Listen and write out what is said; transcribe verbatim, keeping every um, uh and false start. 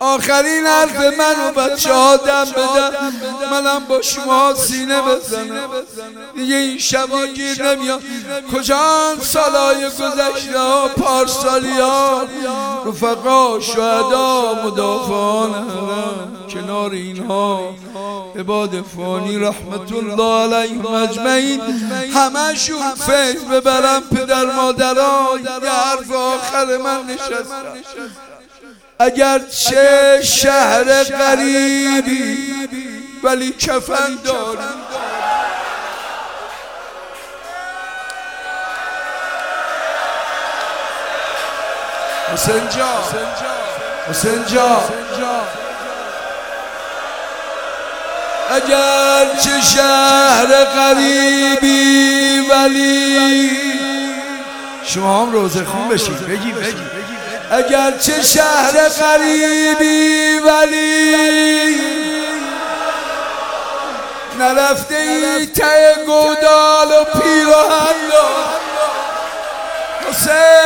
آخرین حرف منو بچه ها دم بدن، منم با شما سینه بزنم. دیگه این شبا گیر نمیاد. کجان سالای گذشته ها، پارسالی ها، رفقا، شهدا، مدافعان حرم، کنار اینها عباد فانی رحمت الله علیهم اجمعین، همشون فیض ببرم. پدر مادران یه حرف آخر من نشستم. اگرچه شهر غریبی ولی کفن داری. حسین جان، حسین جان، اگرچه شهر غریبی ولی شما هم روزه خون بشید. بگی بگی اگرچه شهر غریبی ولی نرفته ای ته گودال و پیراهن. حسین